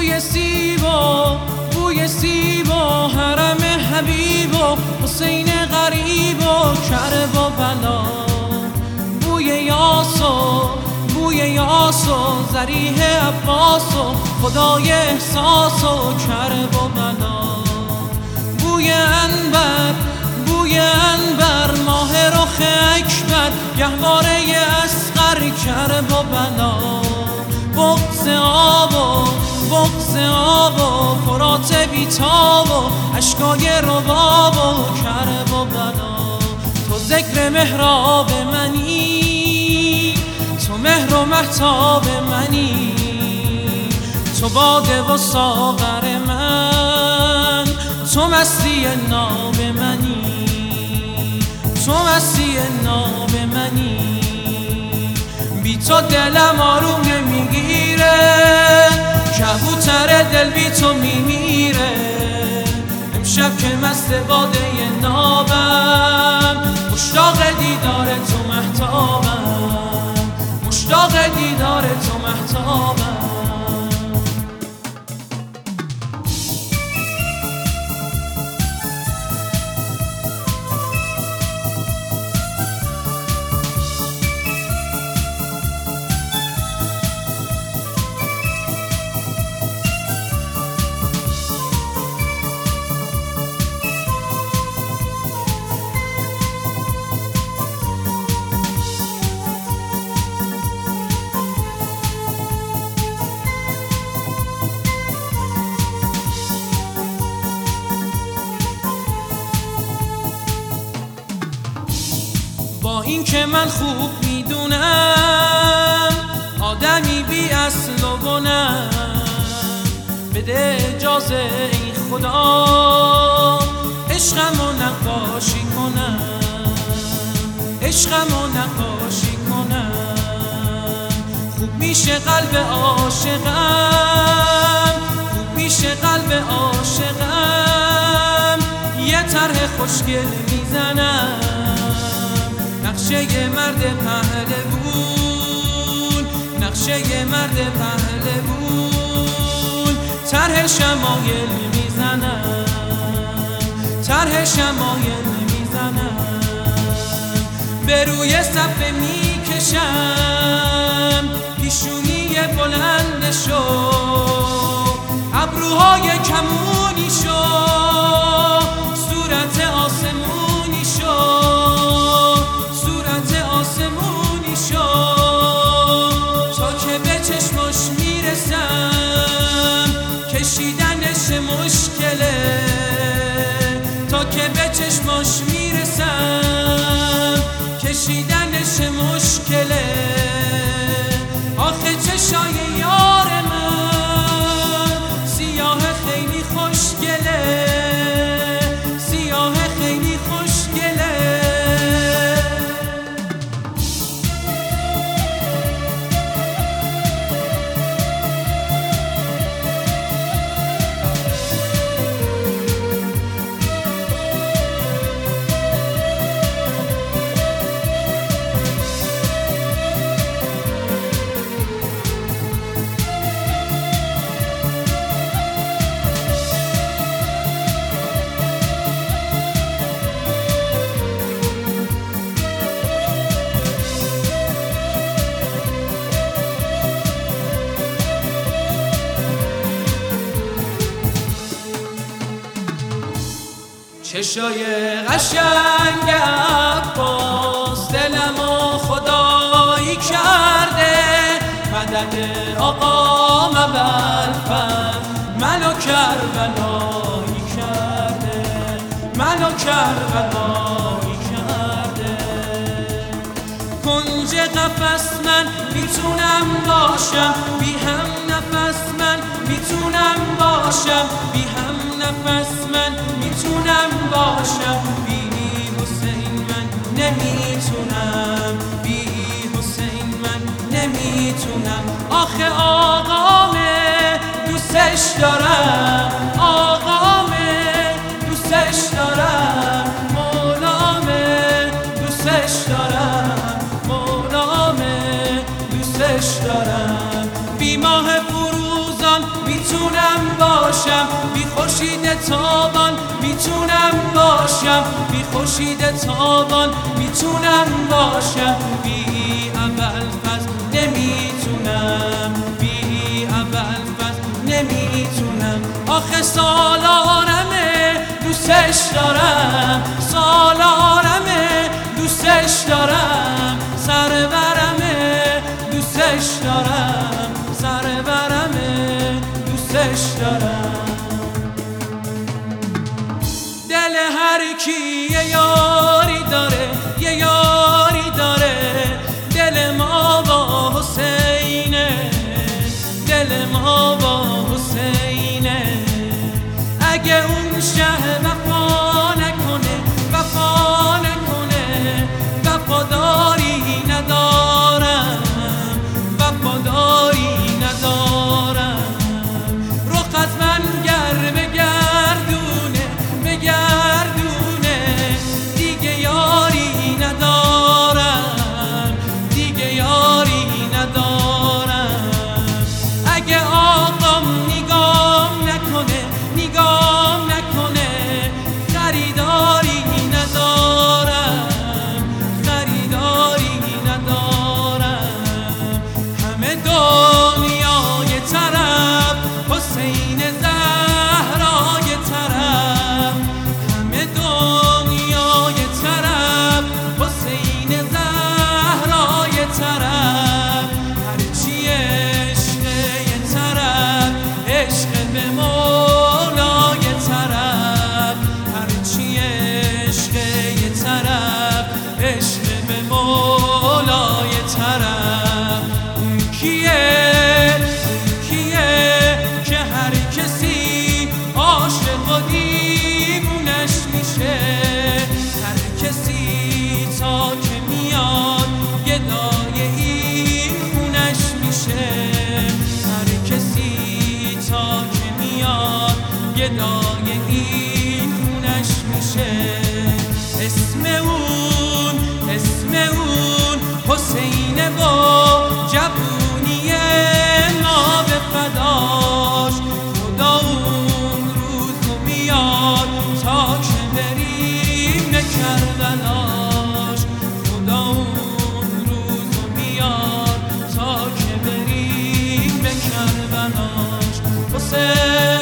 بوی سیب و حرم حبیب و حسین غریب و کرب و بلا، بوی یاس و ذریح عباس و خدای احساس و کرب و بلا، بوی انبر ماه رخ اکبر گهواره اصغر کرب و بلا، بغض آب و فرات بیتاب و اشکای رباب و کرب و بلا. تو ذکر محراب منی، تو مهر و مهتاب منی، تو باده و ساغر من، تو مستی ناب منی، تو مستی ناب منی. بی تو دلم آروم نمیگیره، کبوتر دل بی تو میمیره. امشب که مست باده نابم، مشتاق دیدار تو مهتابم، مشتاق دیدار تو مهتابم. با این که من خوب میدونم آدمی بی اصل و بنم، بده اجازه ای خدا عشقمو نقاشی کنم، عشقمو نقاشی کنم. خوب میشه قلب عاشقم، خوب میشه قلب عاشقم. یه طرح خوشگل میزنم، نقشه مرد پهلوون، نقشه مرد پهلوون. طرح شمایل میزنم، طرح شمایل میزنم. به روی صفحه میکشم پیشونی بلندشو، ابروهای کمونی شو، صورت آسمونی شو، صورت آسمونی شو. تا که به چشمش میرسم کشیدنش مشکله، تا که به چشمش میرسم کشیدنش مشکله. آخه چشای یار من سیاه خیلی خوشگله، سیاه خیلی خوشگله. چشای قشنگ عباس دلمو خدایی کرده، مدد آقا مبلفن منو کربلایی کرده، منو کربلایی کرده. کنج قفس من میتونم باشم، بی هم نفس من میتونم باشم، بی هم نفس من میتونم باشم. بی حسین من نمیتونم، بی حسین من نمیتونم. آخه آقامه دوستش دارم، آقامه دوستش دارم، مولامه دوستش دارم، مولامه دوستش دارم. بی ماه فروزان میتونم خورشید تابان میتونم باشم، بی خورشید تابان میتونم باشم، بی ابوالفضل نمیتونم، بی ابوالفضل نمیتونم. آخه سالارمه دوستش دارم، سالارمه دوستش دارم، سرورمه دوستش دارم، سرورمه دوستش دارم. دل هر کی یه یاری داره، یه یاری داره، دل ما با حسینه، دل ما با حسینه. اگه اون شه وفا نکنه، وفا نکنه، وفاداری ندارم، وفاداری ندارم. رخ از من گر بگردونه، بگردونه، دیگه یاری ندارم، دیگه یاری ندارم. اگه آقام نگام نکنه، نگام نکنه، خریداری ندارم، خریداری ندارم. همه دنیای طرف حسین زهرای طرف، همه دنیای طرف حسین زهرای طرف. هرچی عشق یه طرف، عشق به مولای طرف، هرچی عشق یه طرف، عشق به مولای طرف. اون کیه، اون کیه که هر کسی عاشق و دیوونش میشه، هر کسی تا که میاد گدای این خونش میشه، هر کسی تا که میاد گدای این خونش میشه. اسم اون حسینه و جوونی ما به فداش. خدا اون روزو بیاد تا که بریم به کربلاش، خدا اون روزو بیاد تا که بریم به کربلاش. حسین